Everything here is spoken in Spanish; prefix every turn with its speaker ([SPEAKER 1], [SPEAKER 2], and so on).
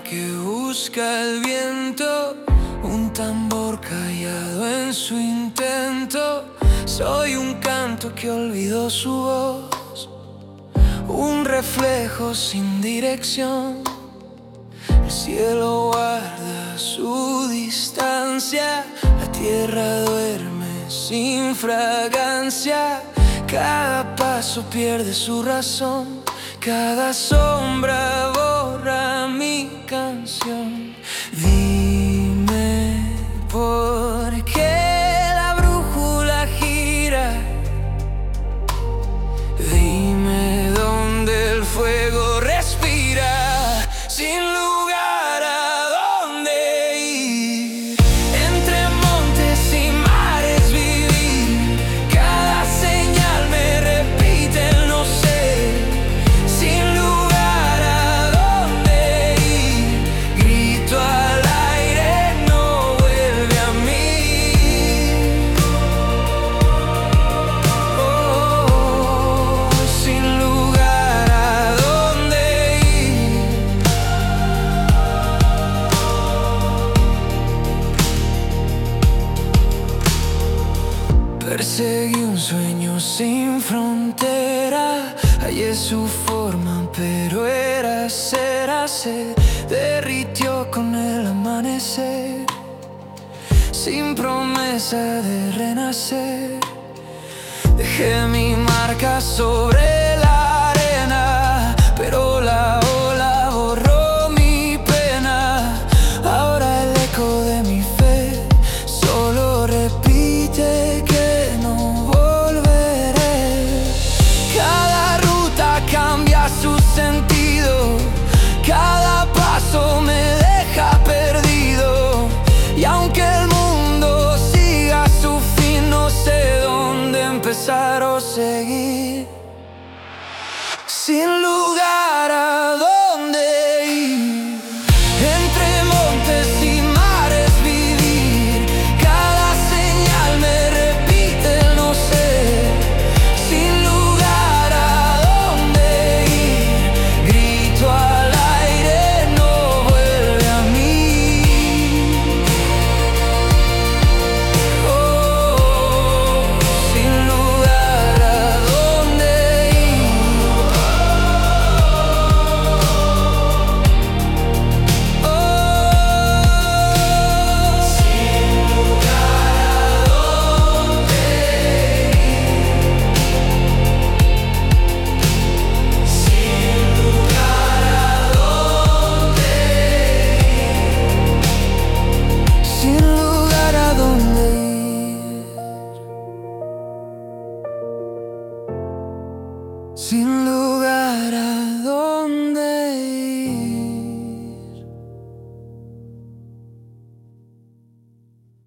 [SPEAKER 1] que busca el viento, un tambor callado en su intento. Soy un canto que olvidó su voz, un reflejo sin dirección. El cielo guarda su distancia, la tierra duerme sin fragancia. Cada paso pierde su razón, cada sombra borra mi canción. Dime por qué la brújula gira, dime dónde el fuego respira, sin lugar a dónde ir. Entre montes y mares vivir, cada señal me repite el no sé. Sin lugar a dónde ir, grito al aire, no vuelve a mí. Oh, sin lugar a dónde ir. Perseguí un sueño sin frontera, hallé su forma, pero era cera. Se derritió con el amanecer, sin promesa de renacer. Dejé mi marca sobre la arena, pero la ola borró mi pena. Ahora el eco de mi fe solo repite que no volveré. Cada ruta cambia su sentido, cada paso me deja perdido. Y aunque el mundo siga su fin, no sé dónde empezar o seguir. Sin lugar a dónde ir. Entre montes y mares vivir, cada señal me repite el no sé. Sin lugar a dónde ir, grito al aire, no vuelve a mí. Oh, sin lugar a dónde ir. Sin lugar a dónde ir. Sin lugar